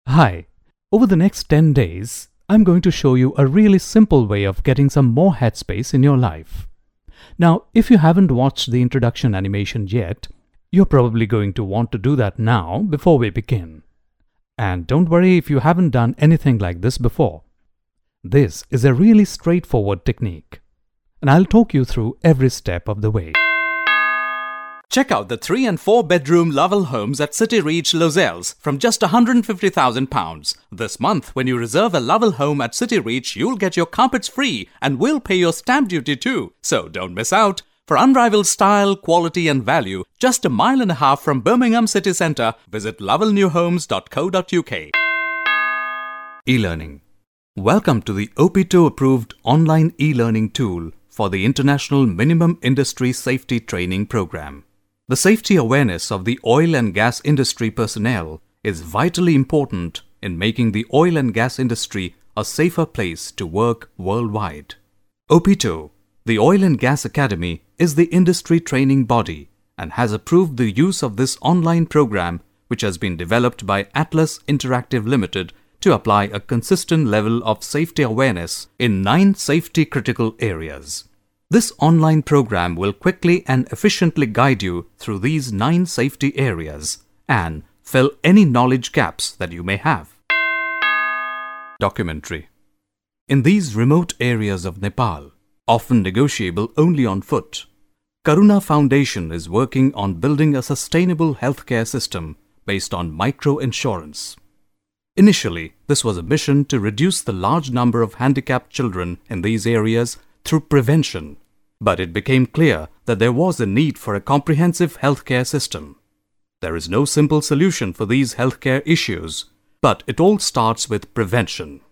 Hi, over the next 10 days, I'm going to show you a really simple way of getting some more headspace in your life. Now, if you haven't watched the introduction animation yet, you're probably going to want to do that now before we begin. And don't worry if you haven't done anything like this before. This is a really straightforward technique, and I'll talk you through every step of the way. Check out the 3 and 4 bedroom Lovell homes at City Reach, Lozells from just £150,000. This month, when you reserve a Lovell home at City Reach, you'll get your carpets free and we'll pay your stamp duty too. So don't miss out. For unrivaled style, quality and value, just a mile and a half from Birmingham city centre, visit lovellnewhomes.co.uk. E-learning. Welcome to the OPITO approved online e-learning tool for the International Minimum Industry Safety Training Programme. The safety awareness of the oil and gas industry personnel is vitally important in making the oil and gas industry a safer place to work worldwide. OPITO, the Oil and Gas Academy, is the industry training body and has approved the use of this online program, which has been developed by Atlas Interactive Limited to apply a consistent level of safety awareness in 9 safety critical areas. This online program will quickly and efficiently guide you through these 9 safety areas and fill any knowledge gaps that you may have. Documentary. In these remote areas of Nepal, often negotiable only on foot, Karuna Foundation is working on building a sustainable healthcare system based on micro-insurance. Initially, this was a mission to reduce the large number of handicapped children in these areas through prevention, but it became clear that there was a need for a comprehensive healthcare system. There is no simple solution for these healthcare issues, but it all starts with prevention.